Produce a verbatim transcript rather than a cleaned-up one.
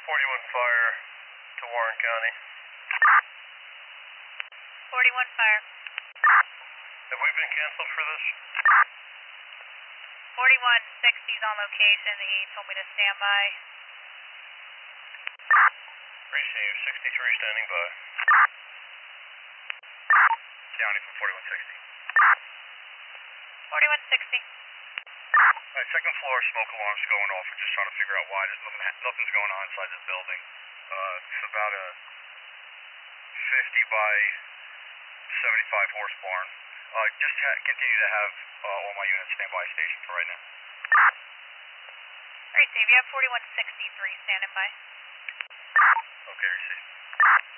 forty-one Fire to Warren County. forty-one Fire. Have we been canceled for this? forty-one sixty is on location. He told me to stand by. Receive, sixty-three standing by. County from forty-one sixty. forty-one sixty. Alright, second floor smoke alarm's going off. We're just trying to figure out why. There's nothing, nothing's going on inside this building. Uh, it's about a fifty by seventy-five horse barn. Uh, just ha- continue to have uh, all my units stand by station for right now. Receive, you have forty-one sixty-three standing by. Okay, receive.